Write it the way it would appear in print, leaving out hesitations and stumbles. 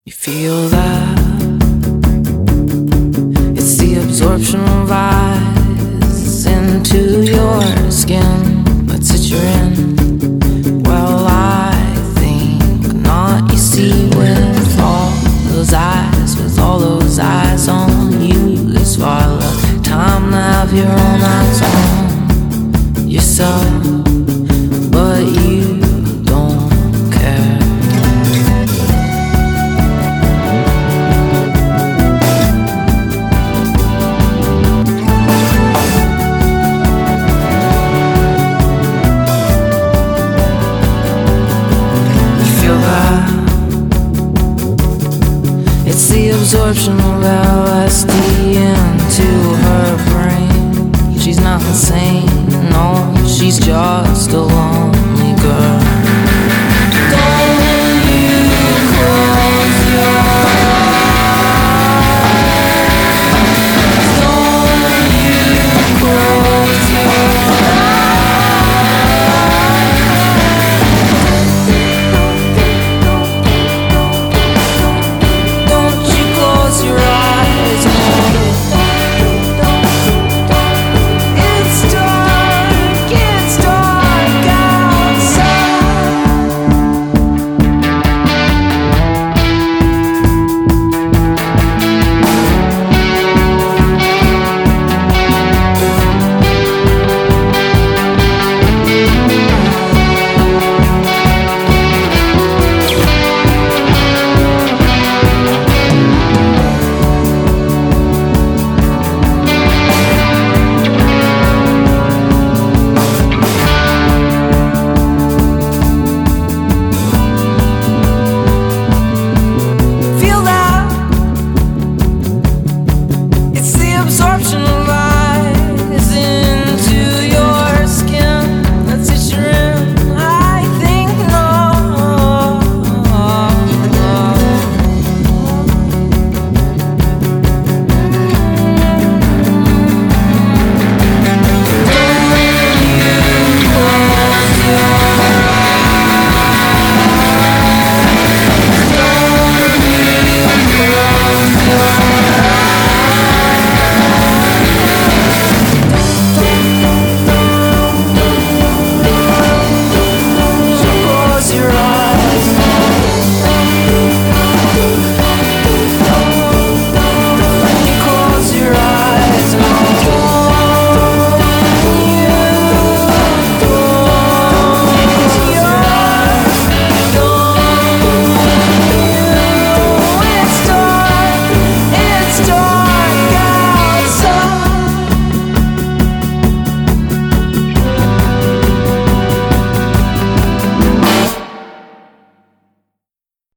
You feel that? It's the absorption of eyes into your skin. Let's sit you're in. Well, I think not. You see, with all those eyes on you, it's far less time to have your own eyes on yourself, but you don't care. It's the absorption of LSD into her brain. She's not insane, no, she's just a lonely girl.